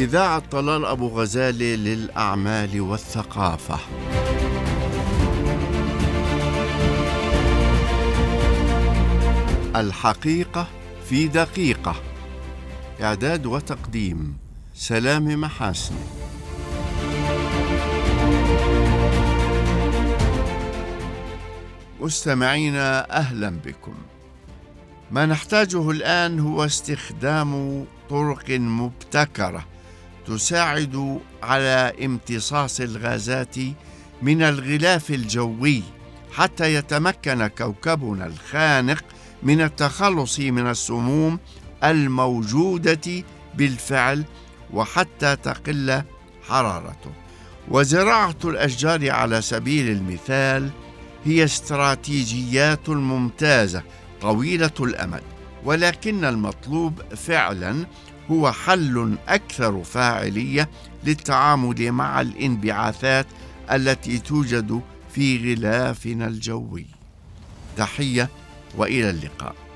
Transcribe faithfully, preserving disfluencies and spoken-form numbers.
إذاعة طلال أبو غزالة للأعمال والثقافة. الحقيقة في دقيقة. إعداد وتقديم سلام محاسن. مستمعينا، أهلا بكم. ما نحتاجه الآن هو استخدام طرق مبتكرة تساعد على امتصاص الغازات من الغلاف الجوي حتى يتمكن كوكبنا الخانق من التخلص من السموم الموجودة بالفعل وحتى تقل حرارته. وزراعة الأشجار على سبيل المثال هي استراتيجيات ممتازة طويلة الأمد، ولكن المطلوب فعلا هو حل أكثر فاعلية للتعامل مع الانبعاثات التي توجد في غلافنا الجوي. تحية وإلى اللقاء.